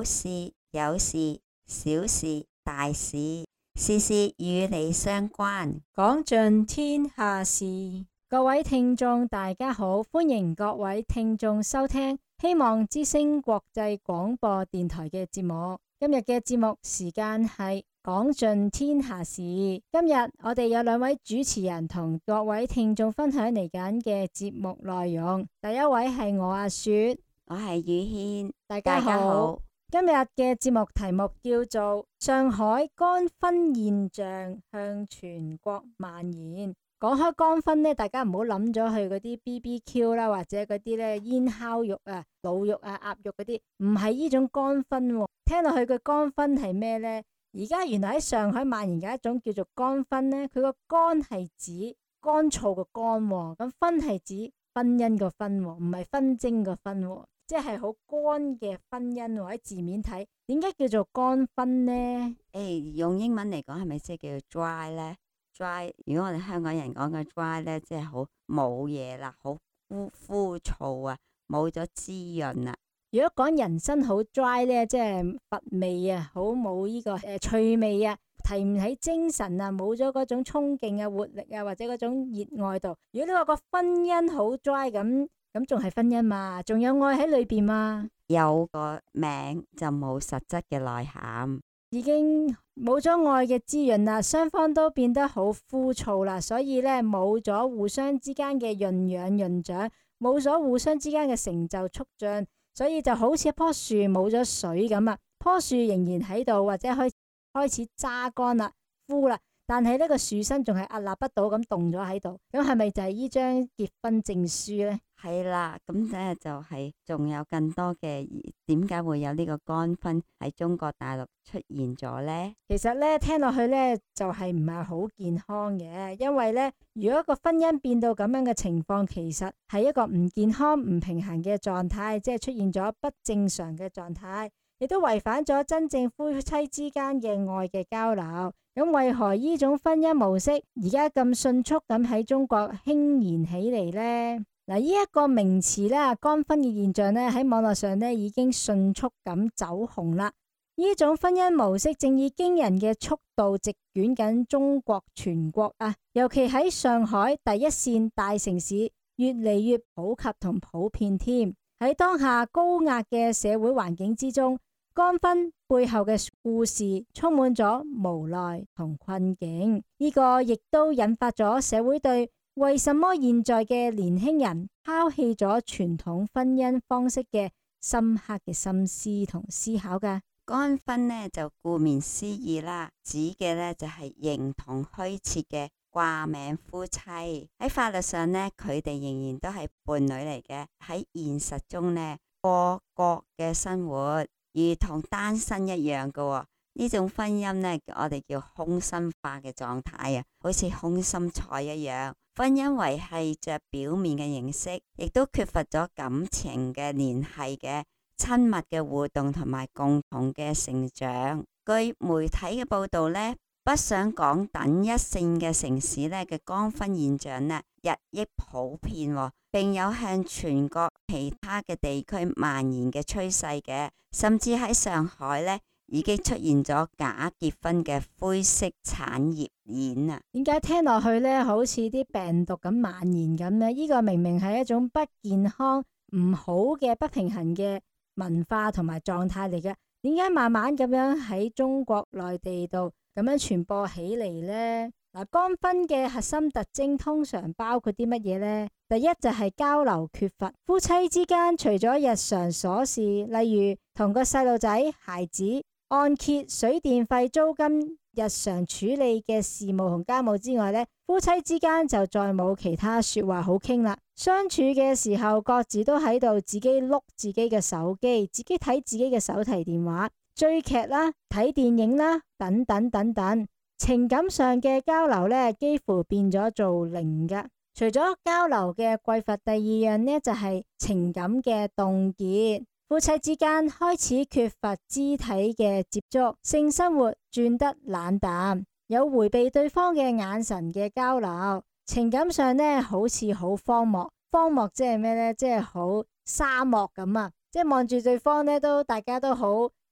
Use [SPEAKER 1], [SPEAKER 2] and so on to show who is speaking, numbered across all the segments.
[SPEAKER 1] 有事有事，小事大事，事事與你相關，
[SPEAKER 2] 講盡天下事。各位聽眾大家好，歡迎各位聽眾收聽希望之聲國際廣播電台嘅節目。今日嘅節目時間係講盡天下事。今日我哋有兩位主持人同各位聽眾分享嚟緊嘅節目內容。第一位係我阿雪，
[SPEAKER 1] 我係宇軒，
[SPEAKER 2] 大家好。今日嘅節目題目叫做上海乾分現象向全國蔓延。講開乾分呢，大家唔好諗咗去嗰啲 BBQ 啦，或者嗰啲咧煙烤肉啊、滷肉啊、鴨肉嗰啲，唔係呢種乾分喎。聽落去個乾分係咩呢？而家原來喺上海蔓延嘅一種叫做乾分呢，佢個乾係指乾燥個乾喎，咁分係指婚姻個分喎，唔係紛爭個分喎。即係好乾嘅婚姻喎，喺字面睇，點解叫做乾分呢？
[SPEAKER 1] 用英文嚟講係咪即係叫做 dry 呢？ dry 如果我哋香港人講嘅 dry 呢，即係好冇嘢啦，好枯燥啊，冇咗滋潤啊。
[SPEAKER 2] 如果講人生好 dry 呢，即係乏味啊，好冇呢個趣味啊，提唔起精神啊，冇咗嗰種衝勁啊、活力啊，或者嗰種熱愛度。如果你話個婚姻好 dry 咁仲係婚姻嘛？仲有愛喺裏邊嘛？
[SPEAKER 1] 有個名就冇實質嘅內涵，
[SPEAKER 2] 已經冇咗愛嘅滋潤啦，雙方都變得好枯燥啦，所以呢，冇咗互相之間嘅潤養潤長，冇咗互相之間嘅成就促進，所以就好似一棵樹冇咗水咁啊！棵樹仍然喺度，或者開始揸乾啦、枯啦。但係呢個樹身仲係屹立不倒咁凍咗喺度，咁係咪就係呢張結婚證書呢？
[SPEAKER 1] 係啦，咁咧就係仲有更多嘅點解會有呢個乾分喺中國大陸出現咗呢？
[SPEAKER 2] 其實咧聽落去咧就係唔係好健康嘅，因為咧如果個婚姻變到咁樣嘅情況，其實係一個唔健康、唔平衡嘅狀態，即係出現咗不正常嘅狀態，亦都違反咗真正夫妻之間嘅愛嘅交流。咁為何呢種婚姻模式而家咁迅速咁喺中國興燃起嚟呢？嗱，呢一個名詞咧，乾分嘅現象咧喺網絡上咧已經迅速咁走紅啦。呢種婚姻模式正以驚人嘅速度席捲緊中國全國啊，尤其喺上海第一線大城市越嚟越普及同普遍添。喺當下高壓嘅社會環境之中，乾分背後嘅故事充滿咗無奈同困境，呢個亦都引發咗社會對為什麼現在嘅年輕人拋棄咗傳統婚姻方式嘅深刻嘅心思同思考㗎。
[SPEAKER 1] 乾分呢就顧名思義啦，指嘅呢就係形同虛設嘅掛名夫妻。喺法律上呢，佢哋仍然都係伴侶嚟嘅。喺現實中呢，過各嘅生活如同單身一樣嘅。呢種婚姻呢，我哋叫空心化嘅狀態啊，好似空心菜一樣。婚姻維繫着表面嘅形式，亦都缺乏咗感情嘅聯繫嘅親密嘅互動同埋共同嘅成長。據媒體嘅報道呢，北上廣等一線嘅城市呢嘅乾分現象呢日益普遍，並有向全國其他嘅地區蔓延嘅趨勢嘅，甚至喺上海呢已經出現咗假結婚嘅灰色產業鏈啊！
[SPEAKER 2] 點解聽落去呢好似啲病毒咁蔓延咁呢？呢個明明係一種不健康、唔好嘅不平衡嘅文化同埋狀態嚟嘅，點解慢慢咁樣喺中國內地度咁樣傳播起嚟呢？嗱，乾分嘅核心特徵通常包括啲乜嘢呢？第一就係交流缺乏，夫妻之間除咗日常瑣事，例如同個細路仔、孩子、按揭、水電費、租金、日常處理嘅事務同家務之外呢，夫妻之間就再冇其他說話好傾啦。相處嘅時候，各自都喺度自己碌自己嘅手機，自己睇自己嘅手提電話，追劇啦、睇電影啦，等等等等。情感上嘅交流呢，幾乎變咗做零㗎。除咗交流嘅匱乏，第二樣呢就係情感嘅凍結。夫妻之間開始缺乏肢體嘅接觸，性生活轉得冷淡，有回避對方嘅眼神嘅交流。情感上呢好似好荒漠，荒漠即係咩呢？即係好沙漠咁啊！即係望住對方呢，大家都好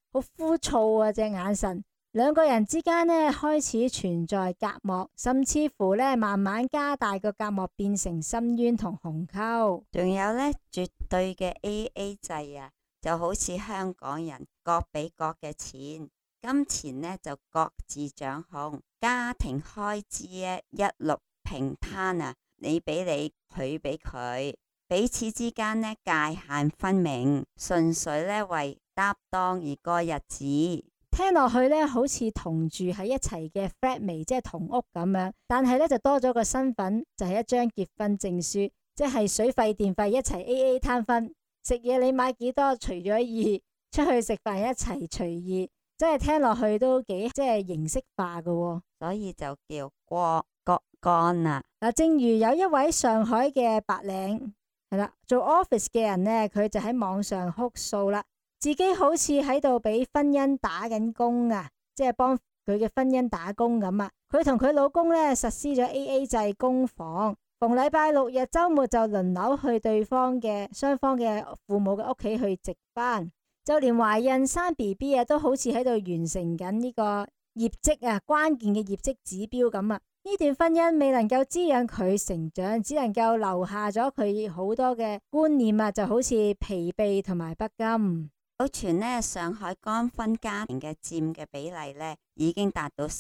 [SPEAKER 2] 好枯燥啊隻眼神。兩個人之間呢，開始存在隔膜，甚至乎呢，慢慢加大個隔膜，變成深淵同鴻溝。
[SPEAKER 1] 仲有呢，絕對嘅 AA 制啊，就好似香港人各俾各嘅錢，金錢呢就各自掌控，家庭開支呢一律平攤啊，你俾你，佢俾佢，彼此之間呢界限分明，純粹呢為搭檔而過日子。
[SPEAKER 2] 聽落去呢，好似同住喺一齊嘅 flatmate，即係同屋咁樣，但係呢，就多咗個身份，就係一張結婚證書，即係水費電費一齊 AA 攤分，食嘢你買幾多除咗二，出去食飯一齊除二，真係聽落去都幾即係形式化㗎喎，
[SPEAKER 1] 所以就叫過各幹啦。
[SPEAKER 2] 嗱，正如有一位上海嘅白領係啦，做 office 嘅人呢，佢就喺網上哭訴啦。自己好似喺度俾婚姻打緊工啊，即係幫佢嘅婚姻打工咁啊。佢同佢老公呢實施咗 AA 制公房，逢禮拜六日週末就輪流去對方嘅雙方嘅父母嘅屋企去值班，就連懷孕生 BB 啊都好似喺度完成緊呢個業績啊，關鍵嘅業績指標咁啊。呢段婚姻未能夠滋養佢成長，只能夠留下咗佢好多嘅觀念啊，就好似疲憊同埋不甘。
[SPEAKER 1] 有傳呢，上海乾婚家庭嘅佔嘅比例呢已經達到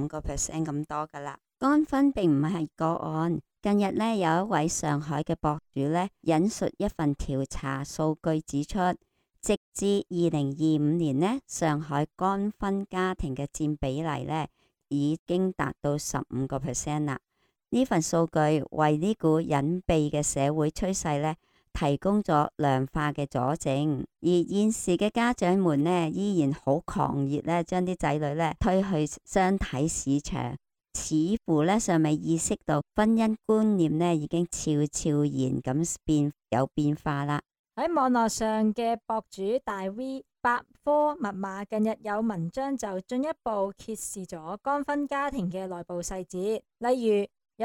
[SPEAKER 1] 15% 咁多噶啦。乾婚並唔係個案。近日呢，有一位上海嘅博主呢引述一份調查數據指出，直至2025年呢，上海乾婚家庭嘅佔比例呢已經達到15% 啦。呢份數據為呢股隱蔽嘅社會趨勢呢提供咗量化嘅佐證，而現時嘅家長們呢，依然好狂熱呢，將啲仔女呢推去相睇市場，似乎呢尚未意識到婚姻觀念呢已經悄悄然咁有變化啦。
[SPEAKER 2] 喺網絡上嘅博主大 V 百科密碼近日有文章就進一步揭示咗乾婚家庭嘅內部細節，例如有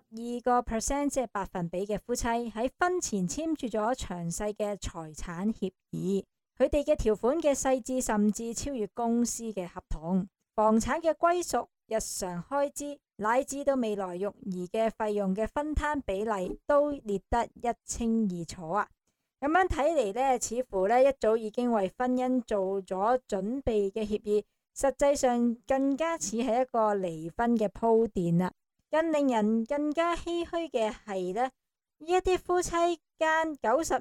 [SPEAKER 2] 92%即係百分比嘅夫妻喺婚前簽署咗詳細嘅財產協議，佢哋嘅條款嘅細緻甚至超越公司嘅合同，房產嘅歸屬、日常開支乃至到未來育兒嘅費用嘅分攤比例都列得一清二楚啊！咁樣睇嚟呢，似乎呢一早已經為婚姻做咗準備嘅協議，實際上更加似係一個離婚嘅鋪墊啦。更令人更加唏噓嘅係呢一啲夫妻間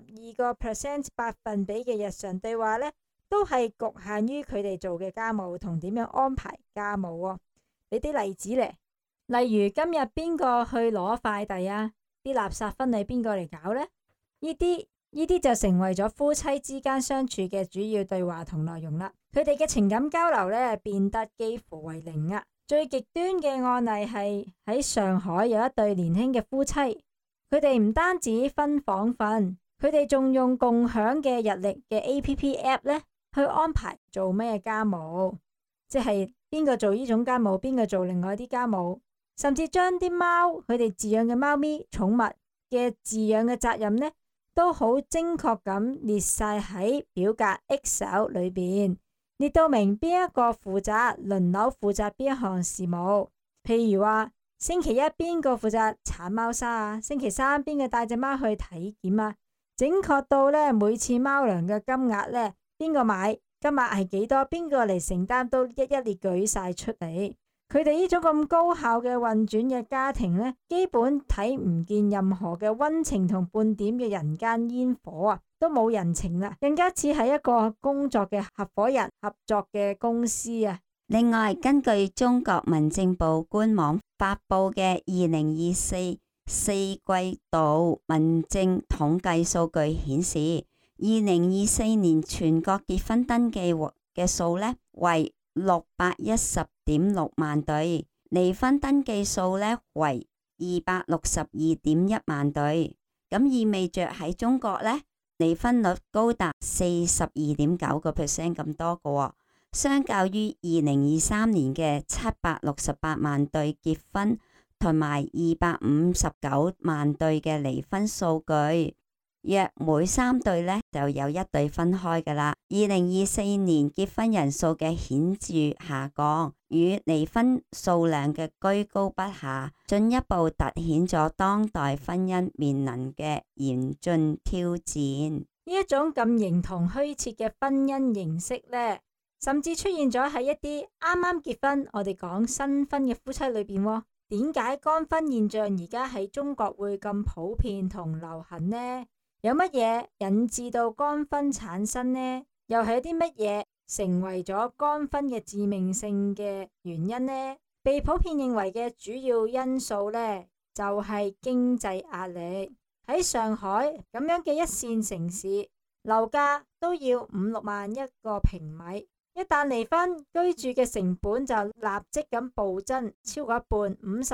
[SPEAKER 2] 92%百分比嘅日常對話呢，都係局限於佢哋做嘅家務同點樣安排家務喎。俾啲例子咧，例如今日邊個去攞快遞啊？啲垃圾分類邊個嚟搞呢？呢啲就成為咗夫妻之間相處嘅主要對話同內容啦。佢哋嘅情感交流呢，變得幾乎為零啊！最極端嘅案例係喺上海有一對年輕嘅夫妻，佢哋唔單止分房瞓，佢哋仲用共享嘅日曆嘅 APP app 呢去安排做咩家務，即係邊個做呢種家務，邊個做另外啲家務，甚至將啲貓佢哋飼養嘅貓咪寵物嘅飼養嘅責任呢都好精確咁列晒喺表格 Excel 裏邊。列到明邊一個負責，輪流負責邊一項事務。譬如話星期一邊個負責鏟貓砂啊，星期三邊個帶隻貓去體檢啊，整確到呢每次貓糧嘅金額呢邊個買，金額係幾多，邊個嚟承擔都一一列舉晒出嚟。佢哋呢種咁高效嘅運轉嘅家庭呢，基本睇唔見任何嘅溫情同半點嘅人間煙火啊！都冇人情啦，更加似係一個工作嘅合夥人合作嘅公司啊！
[SPEAKER 1] 另外，根據中國民政部官網發佈嘅2024四季度民政統計數據顯示，2024年全國結婚登記嘅數呢為610.6萬對，離婚登記數呢為262.1萬對，咁意味着喺中國呢，離婚率高達42.9% 咁多個，相較於2023年嘅768萬對結婚同埋259萬對嘅離婚數據， 約每3對呢就有1對分開㗎啦。2024年結婚人數嘅顯著下降，與離婚數量嘅居高不下，進一步凸顯咗當代婚姻面臨嘅嚴峻挑戰。
[SPEAKER 2] 呢一種咁形同虛設嘅婚姻形式呢，甚至出現咗喺一啲啱啱結婚，我哋講新婚嘅夫妻裏邊。點解乾婚現象而家喺中國會咁普遍同流行呢？有乜嘢引致到乾婚產生呢？又係啲乜嘢成為咗乾婚嘅致命性嘅原因呢？被普遍認為嘅主要因素呢，就係經濟壓力。喺上海咁樣嘅一線城市，樓價都要5-6萬一個平米。一旦離婚，居住嘅成本就立即咁暴增，超過一半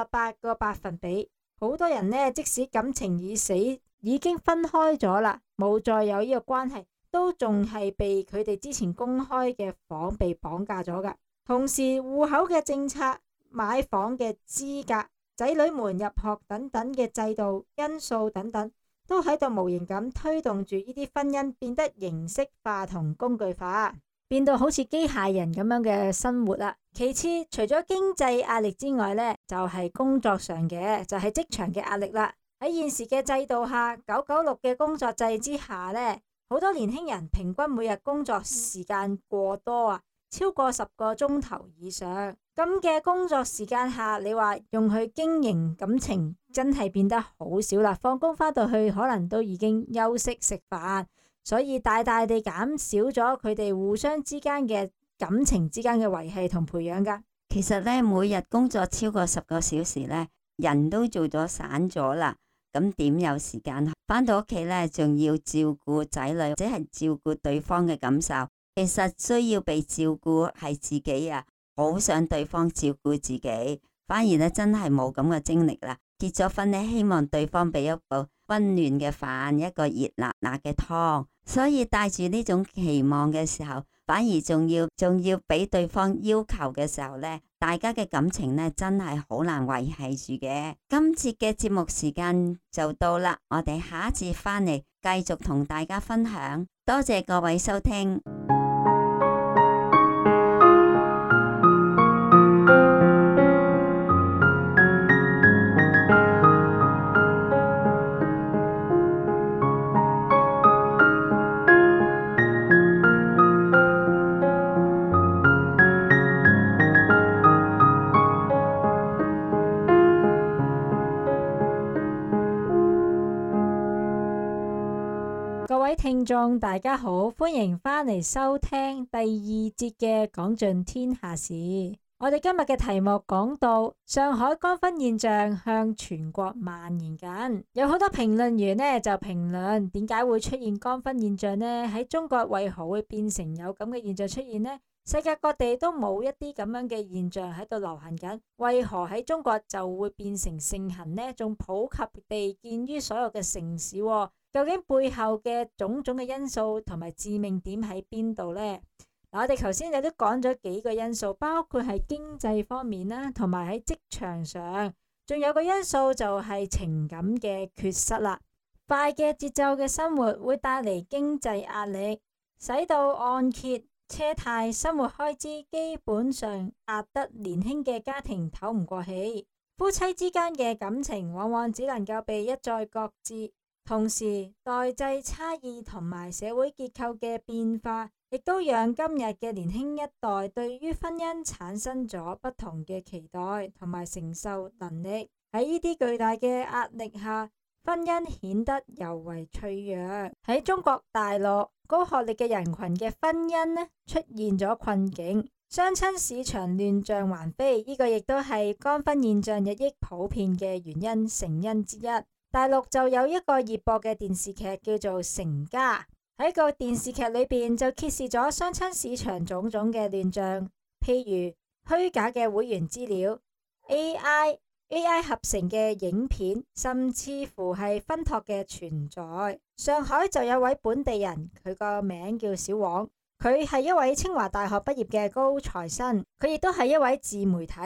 [SPEAKER 2] ，58%。好多人呢，即使感情已死，已經分開咗啦，冇再有呢個關係，都仲係被佢哋之前公開嘅房被綁架咗噶。同時，戶口嘅政策、買房嘅資格、仔女們入學等等嘅制度因素等等，都喺度無形咁推動住呢啲婚姻變得形式化同工具化。變到好似機械人咁樣嘅生活啦。其次，除咗經濟壓力之外呢，就係工作上嘅，就係職場嘅壓力啦。喺現時嘅制度下，996嘅工作制之下呢，好多年輕人平均每日工作時間過多啊，超過10個鐘頭以上。咁嘅工作時間下，你話用去經營感情，真係變得好少啦。放工返到去，可能都已經休息食飯。所以大大地減少咗佢哋互相之間嘅感情之間嘅維繫同培養噶。
[SPEAKER 1] 其實呢，每日工作超過10個小時呢，人都做咗散咗啦。咁點有時間返到屋企呢？仲要照顧仔女，或者係照顧對方嘅感受。其實需要被照顧係自己啊，好想對方照顧自己，反而呢，真係冇咁嘅精力啦。結咗婚呢，希望對方俾一部溫暖嘅飯，一個熱辣辣嘅湯。所以帶住呢種期望嘅時候，反而仲要俾對方要求嘅時候呢，大家嘅感情呢，真係好難維繫住嘅。今次嘅節目時間就到啦，我哋下一次返嚟繼續同大家分享。多謝各位收聽。
[SPEAKER 2] 各位聽眾大家好，歡迎返嚟收聽第2節嘅講盡天下事。我哋今日嘅題目講到上海乾婚現象向全國蔓延緊，有好多評論員呢就評論點解會出現乾婚現象呢？喺中國為何會變成有咁嘅現象出現呢？世界各地都冇一啲咁樣嘅現象喺度流行緊，為何喺中國就會變成盛行呢？仲普及地見於所有嘅城市喎？究竟背後嘅種種嘅因素同埋致命點喺邊度呢？嗱，我哋頭先亦都講咗幾個因素，包括係經濟方面啦，同埋喺職場上，仲有個因素就係情感嘅缺失啦。快嘅節奏嘅生活會帶嚟經濟壓力，使到按揭、車貸、生活開支基本上壓得年輕嘅家庭唞唔過氣，夫妻之間嘅感情往往只能夠被一再擱置。同時，代際差異同埋社會結構嘅變化，亦都讓今日嘅年輕一代對於婚姻產生咗不同嘅期待同埋承受能力。喺呢啲巨大嘅壓力下，婚姻顯得尤為脆弱。喺中國大陸，高學歷嘅人群嘅婚姻呢出現咗困境，相親市場亂象橫飛，呢個亦都係乾婚現象日益普遍嘅原因成因之一。大陸就有一個熱播嘅電視劇叫做《成家》，喺個電視劇裏邊就揭示咗相親市場種種嘅亂象，譬如虛假嘅會員資料、AI 合成嘅影片，甚至乎係婚託嘅存在。上海就有位本地人，佢個名叫小王，佢係一位清華大學畢業嘅高材生，佢亦都係一位自媒體。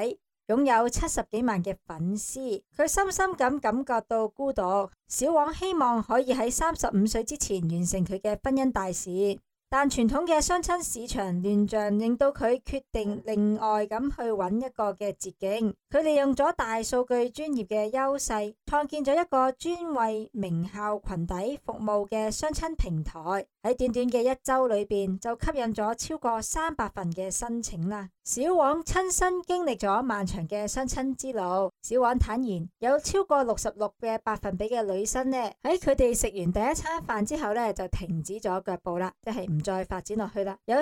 [SPEAKER 2] 擁有70幾萬嘅粉絲。佢深深咁感覺到孤獨。小王希望可以喺35歲之前完成佢嘅婚姻大事。但傳統嘅相親市場亂象令到佢決定另外咁去揾一個嘅捷徑。佢利用咗大數據專業嘅優勢，創建咗一個專為名校群體服務嘅相親平台。喺短短嘅1週裏邊，就吸引咗超過300份嘅申請啦。小王親身經歷咗漫長嘅相親之路。小王坦言，有超過66%嘅女生呢，喺佢哋食完第一餐飯之後呢，就停止咗腳步啦，即係唔再發展落去啦。有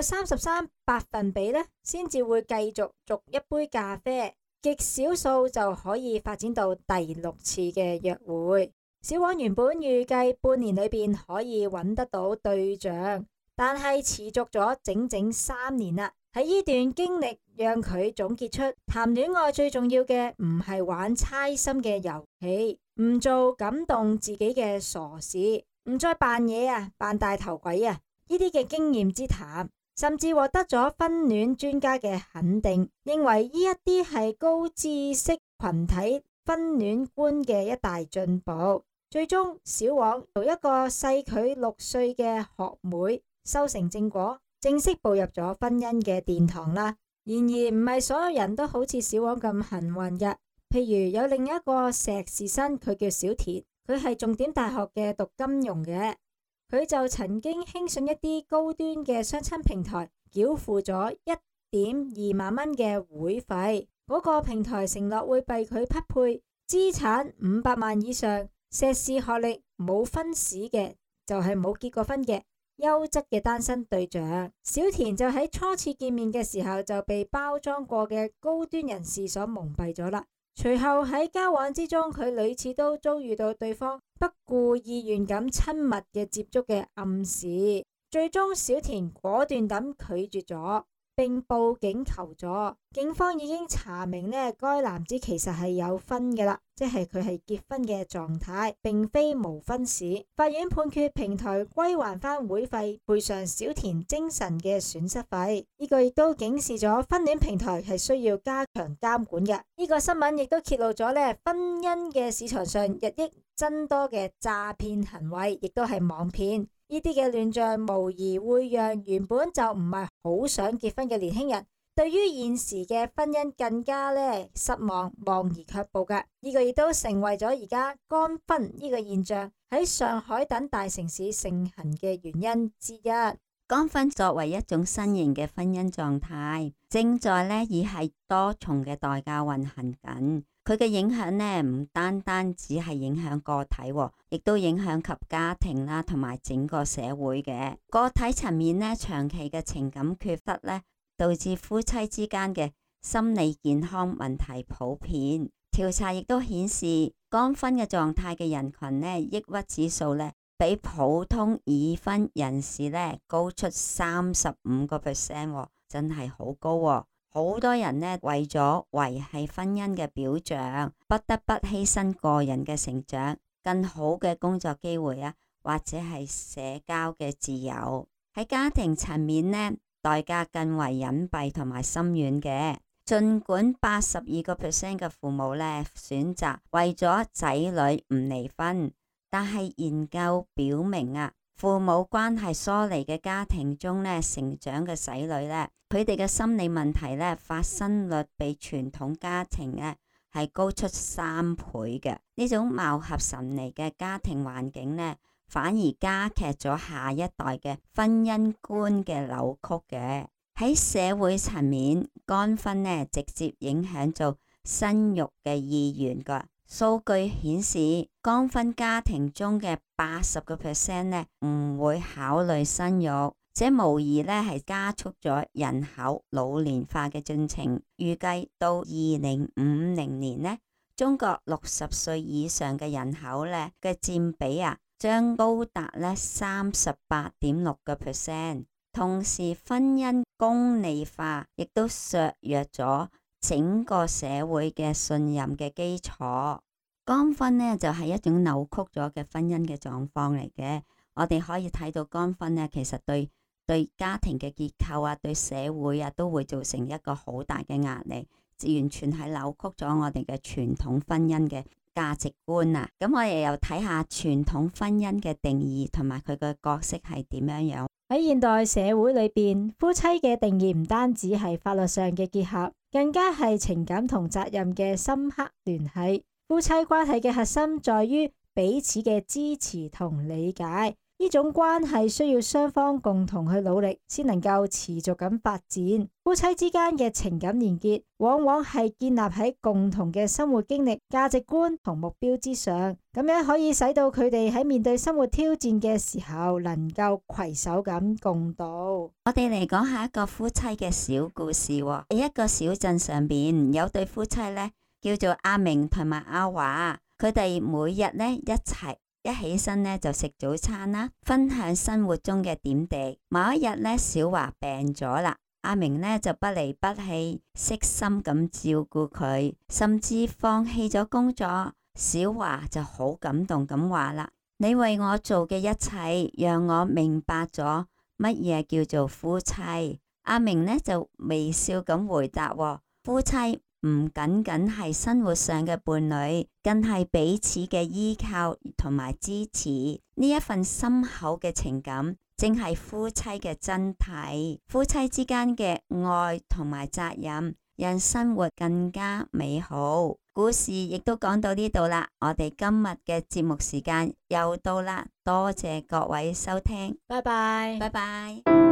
[SPEAKER 2] 33%呢，先至會繼續續一杯咖啡，極少數就可以發展到第6次嘅約會。小王原本預計半年裏邊可以揾得到對象，但係持續咗整整3年啦。喺呢段經歷讓佢總結出，談戀愛最重要嘅唔係玩猜心嘅遊戲，唔做感動自己嘅傻事，唔再扮嘢啊，扮大頭鬼啊，呢啲嘅經驗之談，甚至獲得咗婚戀專家嘅肯定，認為呢一啲係高知識群體婚戀觀嘅一大進步。最終小王由一個細佢6歲嘅學妹修成正果，正式步入咗婚姻嘅殿堂啦。然而唔係所有人都好似小王咁幸運嘅，譬如有另一個碩士生，佢叫小田，佢係重點大學嘅讀金融嘅，佢就曾經輕信一啲高端嘅相親平台，繳付咗1.2萬蚊嘅會費，嗰個平台承諾會為佢匹配資產500萬以上、碩士學歷、冇婚史嘅，就係冇結過婚嘅優質嘅單身對象。小田就喺初次見面嘅時候就被包裝過嘅高端人士所蒙蔽咗啦。隨後喺交往之中，佢屢次都遭遇到對方不顧意願咁親密嘅接觸嘅暗示，最終小田果斷咁拒絕咗，並報警求助。警方已經查明呢，該男子其實係有婚嘅啦，即係佢係結婚嘅狀態，並非無婚史。法院判決平台歸還翻會費，賠償小田精神嘅損失費。呢個亦都警示咗婚戀平台係需要加強監管嘅。呢個新聞亦都揭露咗呢，婚姻嘅市場上日益增多嘅詐騙行為，亦都係網騙。呢啲嘅亂象無疑會讓原本就唔係好想結婚嘅年輕人，對於現時嘅婚姻更加失望，望而卻步㗎。呢個亦都成為咗而家乾婚呢個現象喺上海等大城市盛行嘅原因之一。
[SPEAKER 1] 乾婚作為一種新型嘅婚姻狀態，正在以係多重嘅代價運行緊。佢嘅影響唔單單只係影響個體，亦都影響及家庭啦，同埋整個社會嘅。個體層面長期嘅情感缺乏導致夫妻之間嘅心理健康問題普遍。調查亦都顯示，乾婚嘅狀態嘅人群抑鬱指數比普通已婚人士高出35%，真係好高。好多人為咗維繫婚姻嘅表象，不得不犧牲個人嘅成長、更好嘅工作機會或者係社交嘅自由。喺家庭層面代價更為隱蔽同埋深遠嘅。儘管82% 嘅父母選擇為咗仔女唔離婚，但係研究表明父母關係疏離嘅家庭中成長嘅仔女佢哋嘅心理問題發生率比傳統家庭係高出3倍嘅。呢種貌合神離嘅家庭環境反而加劇咗下一代嘅婚姻觀嘅扭曲嘅。喺社會層面，乾婚直接影響做生育嘅意願㗎。數據顯示，乾婚家庭中嘅80% 唔會考慮生育，這無疑係加速咗人口老年化嘅進程。預計到2050年中國60歲以上嘅人口嘅佔比將高達38.6%。同時，婚姻功利化亦都削弱咗整個社會嘅信任嘅基礎。乾婚就係一種扭曲咗嘅婚姻嘅狀況嚟嘅。我哋可以睇到乾婚其實對家庭嘅結構對社會都會造成一個好大嘅壓力。 完全係扭曲咗我哋嘅傳統婚姻嘅價值觀啊！咁我哋又睇下傳統婚姻嘅定義同埋佢嘅角色係點樣樣。
[SPEAKER 2] 喺現代社會裏邊，夫妻嘅定義唔單止係法律上嘅結合，更加係情感同責任嘅深刻聯繫。夫妻關係嘅核心在於彼此嘅支持同理解，呢種關係需要雙方共同去努力，先能夠持續咁發展。夫妻之間嘅情感連結，往往係建立喺共同嘅生活經歷、價值觀同目標之上，咁樣可以使到佢哋喺面對生活挑戰嘅時候，能夠攜手咁共度。
[SPEAKER 1] 我哋嚟講下一個夫妻嘅小故事喎。喺一個小鎮上邊，有對夫妻呢，叫做阿明同埋阿華，佢哋每日呢一起身呢就食早餐啦，分享生活中嘅點滴。某一日呢，小華病咗啦，阿明呢就不離不棄，悉心咁照顧佢，甚至放棄咗工作。小華就好感動咁話啦：你為我做嘅一切，讓我明白咗乜嘢叫做夫妻。阿明呢就微笑咁回答：夫妻唔僅僅係生活上嘅伴侶，更係彼此嘅依靠同埋支持。呢一份深厚嘅情感，正係夫妻嘅真諦。夫妻之間嘅愛同埋責任，讓生活更加美好。故事亦都講到呢度啦，我哋今日嘅節目時間又到啦，多謝各位收聽，
[SPEAKER 2] 拜拜，
[SPEAKER 1] 拜拜。